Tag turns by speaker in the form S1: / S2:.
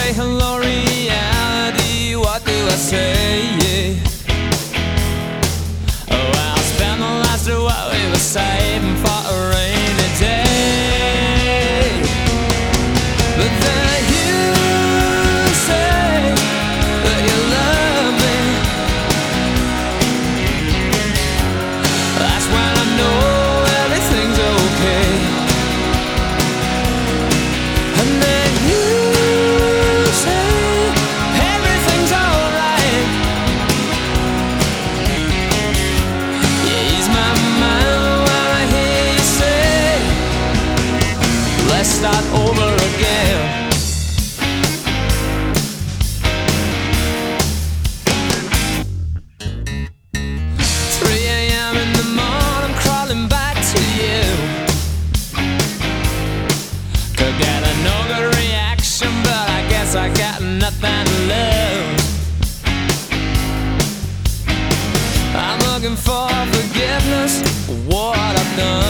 S1: say hello reality, what do I say? Oh, I'll spend the last of what we were saving for a rainy day. But then you say that you love me. That's when I know everything's okay. And then you say everything's alright. You ease my mind when I hear you say, let's start over again. 3 a.m. in the morning, crawling back to you. Could get another reaction, but I guess I got nothing to lose. I'm looking for forgiveness for what I've done.